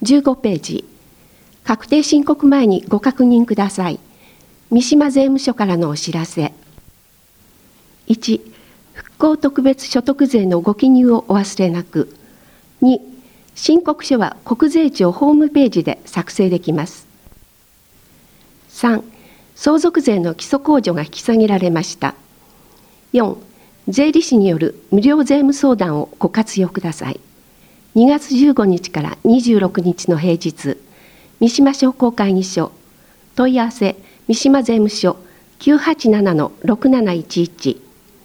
15ページ。確定申告前にご確認ください。三島税務署からのお知らせ。1、復興特別所得税のご記入をお忘れなく。2、申告書は国税庁ホームページで作成できます。3、相続税の基礎控除が引き下げられました。4、税理士による無料税務相談をご活用ください。2月15日から26日の平日、三島商工会議所、問い合わせ三島税務署 987-6711。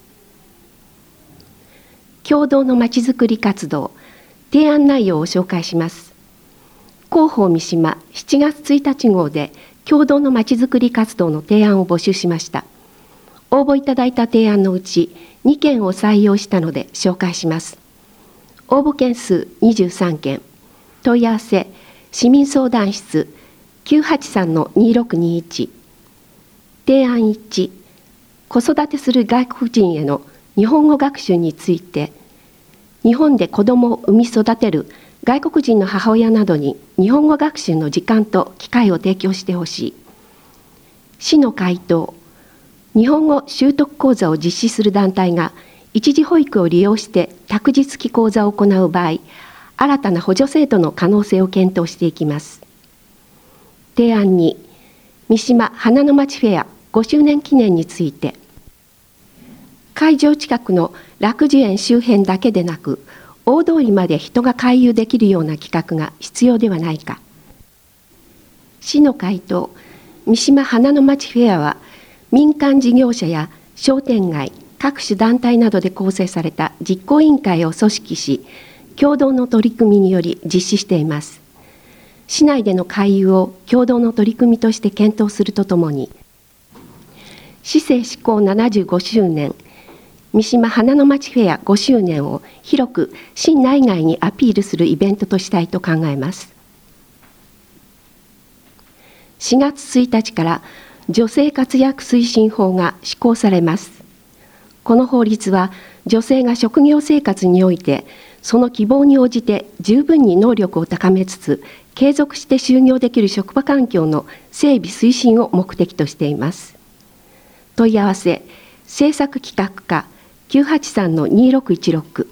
共同のまちづくり活動、提案内容を紹介します。広報三島7月1日号で共同のまちづくり活動の提案を募集しました。応募いただいた提案のうち2件を採用したので紹介します。応募件数23件、問い合わせ市民相談室 983-2621。提案1、子育てする外国人への日本語学習について、日本で子どもを産み育てる外国人の母親などに日本語学習の時間と機会を提供してほしい。市の回答、日本語習得講座を実施する団体が一時保育を利用して託児付き講座を行う場合、新たな補助制度の可能性を検討していきます。提案2、三島花の町フェア5周年記念について、会場近くの楽寿園周辺だけでなく、大通りまで人が回遊できるような企画が必要ではないか。市の回答、三島花の町フェアは、民間事業者や商店街、各種団体などで構成された実行委員会を組織し、共同の取り組みにより実施しています。市内での回遊を共同の取り組みとして検討するとともに、市政施行75周年、三島花の町フェア5周年を広く市内外にアピールするイベントとしたいと考えます。4月1日から女性活躍推進法が施行されます。この法律は女性が職業生活においてその希望に応じて十分に能力を高めつつ継続して就業できる職場環境の整備推進を目的としています。問い合わせ政策企画課 983-2616。